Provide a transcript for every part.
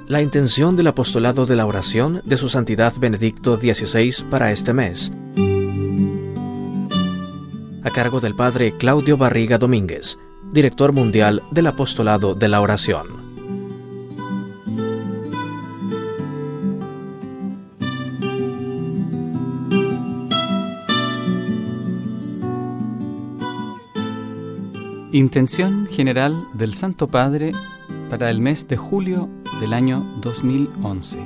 la intención del apostolado de la oración de Su Santidad Benedicto XVI para este mes, a cargo del Padre Claudio Barriga Domínguez, director mundial del apostolado de la oración. Intención general del Santo Padre para el mes de julio del año 2011.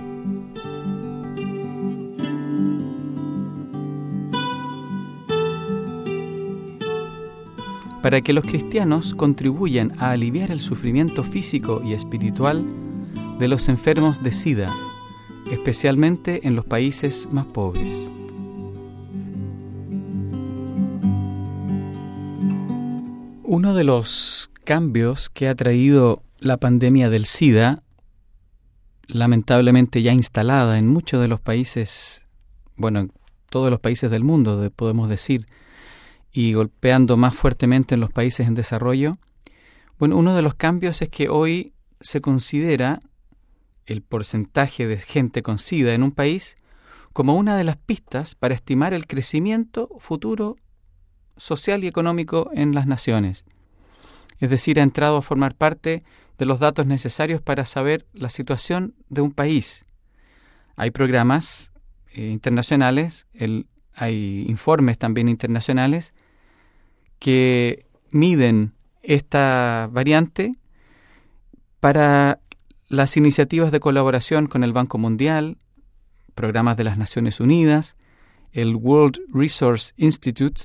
Para que los cristianos contribuyan a aliviar el sufrimiento físico y espiritual de los enfermos de SIDA, especialmente en los países más pobres. Uno de los cambios que ha traído la pandemia del SIDA, lamentablemente ya instalada en muchos de los países, en todos los países del mundo, podemos decir, y golpeando más fuertemente en los países en desarrollo, uno de los cambios es que hoy se considera el porcentaje de gente con SIDA en un país como una de las pistas para estimar el crecimiento futuro social y económico en las naciones. Es decir, ha entrado a formar parte de los datos necesarios para saber la situación de un país. Hay programas internacionales, hay informes también internacionales que miden esta variante para las iniciativas de colaboración con el Banco Mundial, programas de las Naciones Unidas, el World Resource Institute.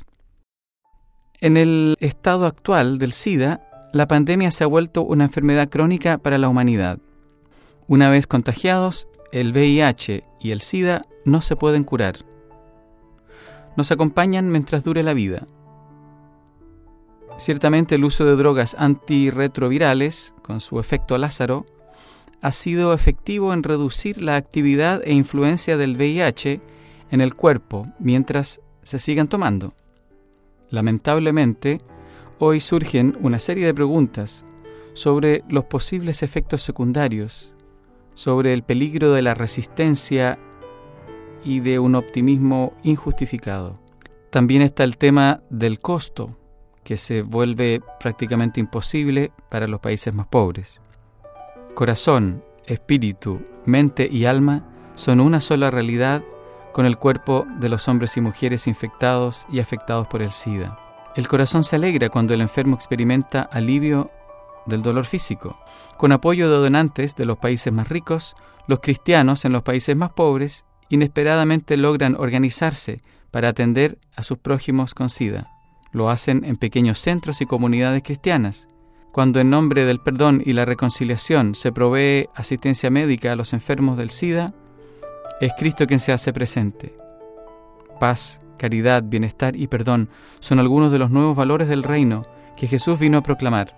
En el estado actual del SIDA, la pandemia se ha vuelto una enfermedad crónica para la humanidad. Una vez contagiados, el VIH y el SIDA no se pueden curar. Nos acompañan mientras dure la vida. Ciertamente el uso de drogas antirretrovirales, con su efecto Lázaro, ha sido efectivo en reducir la actividad e influencia del VIH en el cuerpo mientras se sigan tomando. Lamentablemente, hoy surgen una serie de preguntas sobre los posibles efectos secundarios, sobre el peligro de la resistencia y de un optimismo injustificado. También está el tema del costo, que se vuelve prácticamente imposible para los países más pobres. Corazón, espíritu, mente y alma son una sola realidad con el cuerpo de los hombres y mujeres infectados y afectados por el SIDA. El corazón se alegra cuando el enfermo experimenta alivio del dolor físico. Con apoyo de donantes de los países más ricos, los cristianos en los países más pobres inesperadamente logran organizarse para atender a sus prójimos con SIDA. Lo hacen en pequeños centros y comunidades cristianas. Cuando en nombre del perdón y la reconciliación se provee asistencia médica a los enfermos del SIDA, es Cristo quien se hace presente. Paz, caridad, bienestar y perdón son algunos de los nuevos valores del reino que Jesús vino a proclamar.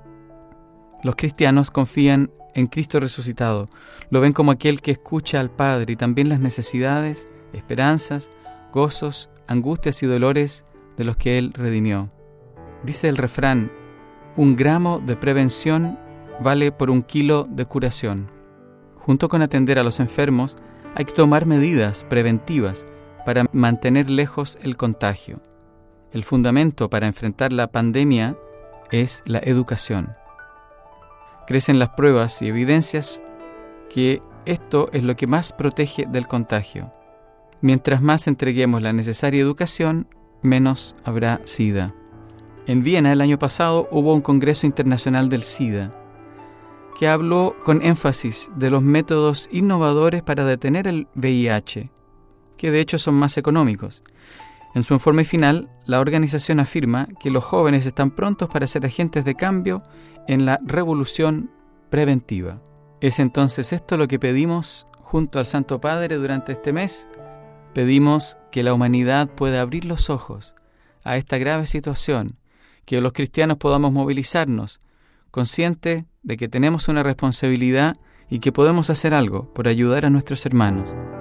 Los cristianos confían en Cristo resucitado, lo ven como aquel que escucha al Padre y también las necesidades, esperanzas, gozos, angustias y dolores de los que Él redimió. Dice el refrán: un gramo de prevención vale por 1 kilo de curación. Junto con atender a los enfermos, hay que tomar medidas preventivas para mantener lejos el contagio. El fundamento para enfrentar la pandemia es la educación. Crecen las pruebas y evidencias que esto es lo que más protege del contagio. Mientras más entreguemos la necesaria educación, menos habrá SIDA. En Viena el año pasado hubo un Congreso Internacional del SIDA que habló con énfasis de los métodos innovadores para detener el VIH, que de hecho son más económicos. En su informe final, la organización afirma que los jóvenes están prontos para ser agentes de cambio en la revolución preventiva. ¿Es entonces esto lo que pedimos junto al Santo Padre durante este mes? Pedimos que la humanidad pueda abrir los ojos a esta grave situación, que los cristianos podamos movilizarnos, conscientes de que tenemos una responsabilidad y que podemos hacer algo por ayudar a nuestros hermanos.